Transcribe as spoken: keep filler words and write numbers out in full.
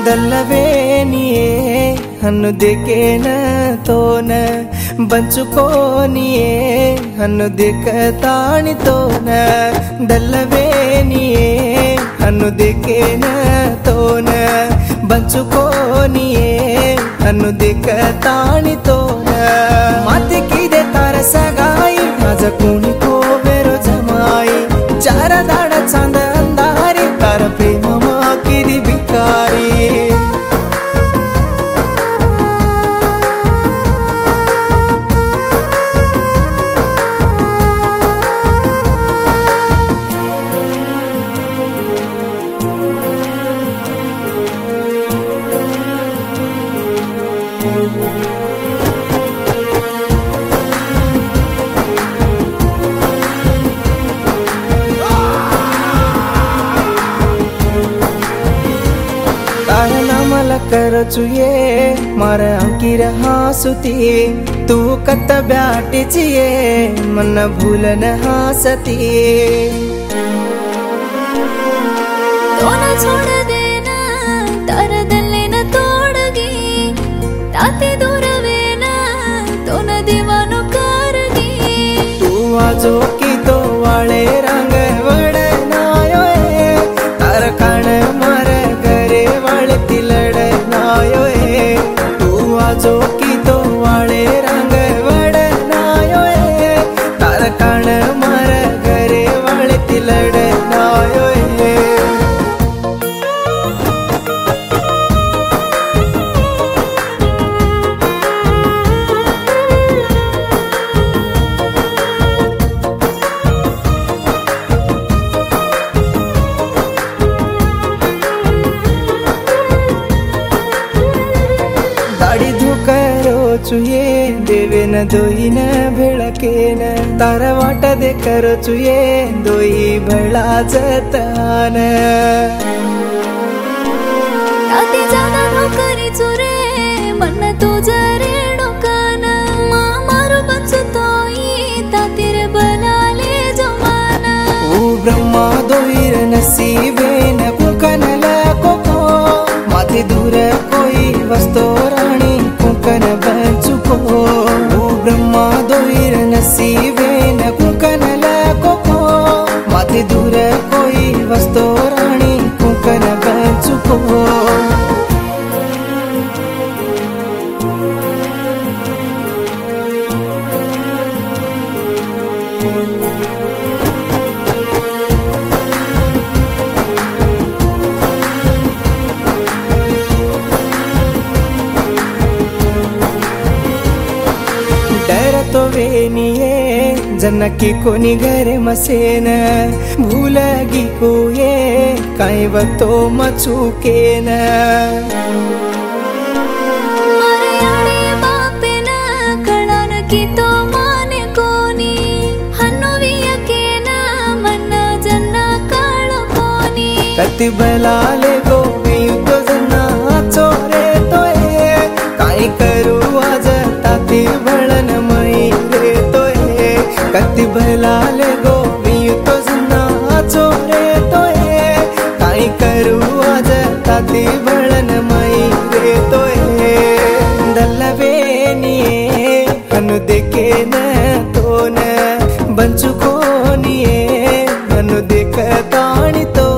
దల్లవేనియే హన్ను దికేన తోన ಬಂಚುಕೋನಿಯೇ ಹನ್ನು ದಿಕ್ಕ ತಾಣಿತೋನ ದಲ್ಲವೇನಿಯೇ ಹನ್ನು ದಿಕ್ಕೇನ ತೋನ ಬಂಚುಕೋನಿಯೇ ಹನ್ನು ದಿಕ್ಕ ತಾಣಿತೋನ ಮಾತೆ ಕಿದೆ ತಾರ ಸಗಾಯಿ माझ कोणी को बेरो जमाई चार दाड चांद अंधारी तार प्रेम मा किदी भिकारी करचुये मार अंकिर हासुती तू कत ब्याटिचिये मन भूलन हासती तोन छोड़ देना तार दल्ले न तोड़गी ताते दूरवेना तोन दीवानो करगी तू आजो की तो वाले रंग वडनायो तार कान मार घरे वाले तिलड जो की तो वाले रंग वडनायो तार कान मार घरे वाले तिलडनायो चुये देवेन दोईन भेळकेन तार वाट दे करो चुये दोई भळा जतान ताते जाना नोकरी चुरे मन तुझा रेणुकान मा मारो बंचु तोई तातीर बनाले जमाना ओ ब्रह्मा दोईर नसीबेन कुकनल कोको माथे दूर कोई वस्तो राणी कुकन बंचुको ओ ब्रह्मा दोईर नसीबेन कुकनल कोको माथे दूर कोई वस्तो राणी कुकन बंचुको तो वेनिये जनकी कोनी घरे मसेन भूलगी को ये काई वतो मचुकेन मरयाणे बापेन कळन की तो माने कोनी हन्नु वियकेन मन जन्ना काळो कोनी कति बलाले गोवी तो जन्ना चोरे तो ये काई करू आज ताती भळन कति भलाल गोवी तो जना चोरे तो ये काई करू आज ताती भळन मई रे तो ये दल्लवेनिये हनु देखे न तो न बंचुकोनिये हनु देख ताणी तो